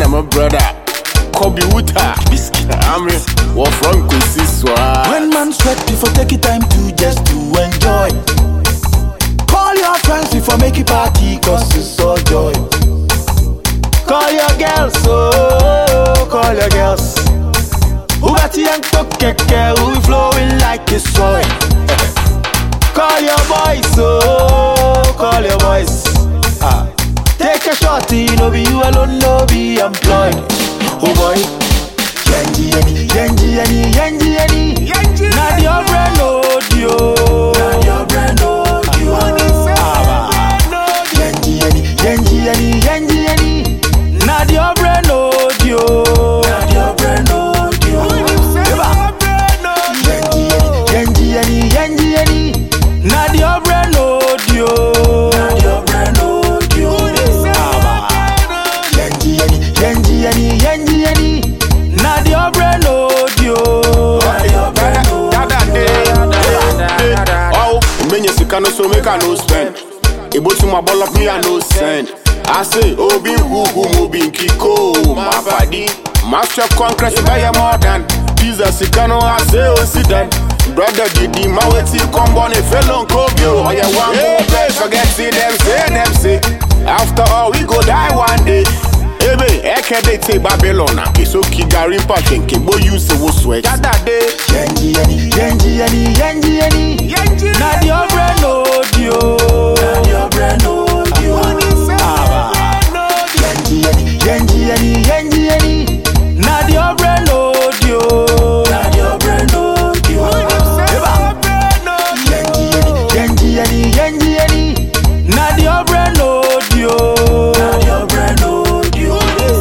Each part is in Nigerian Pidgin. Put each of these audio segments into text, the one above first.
my brother. Kobe Wuta, I'm what from Kusiswa. When man sweat before take it time to just to enjoy. Call your friends before make it party, cause it's all joy. Call your girls, oh, call your girls. Who got the young keke, who flowing like a soy. Call your boys, oh, call your boys. Take a shorty, no be you alone, no be employed. Oh boy, Yenji, not your brand audio. Not your brand audio. Yenji, not your brand audio. Not your brand audio. Yenji, not your brand audio. Not your brand audio. Yenji, not your brand audio. Oh, many can also make a no spend. Able to my ball of me and no send. I say, oh, be who be Kiko, my body. Master concrete, buy more than Jesus. You can I say, oh, sit down. Brother, did the maweti come on a fellow Kobio? Oh, yeah, one more place, forget see them say. After all, we go die one day. Ebe, eke de te Babylon. Kiso Kigari Pachen, Kibo use the sweat. That day, Yenji, not your brand audio. Not your brand audio. Yenji, not your brand audio. Not your brand audio. Yenji, not your brand audio. Not your brand audio.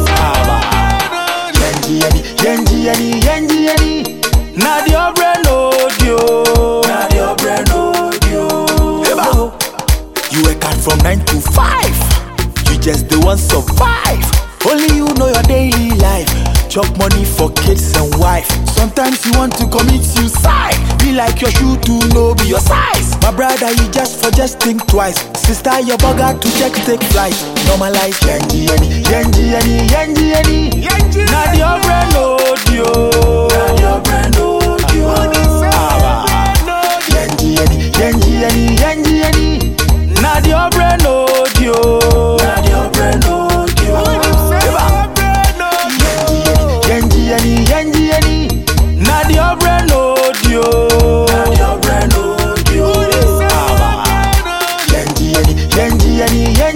Yenji, not your brand audio. Not your brand audio. You work hard from 9 to 5. You just the one survive. Only you know your daily life. Chop money for kids and wife. Sometimes you want to commit suicide. Be like your shoe to know be your size. My brother, you just think twice. Sister, your bugger to check take flight. Normalize Yenji, not your brand audio. Not your brand audio. Yenji, not your brand audio. Not your brand audio. Yenji, not your brand audio. Not your brand audio. Yenji,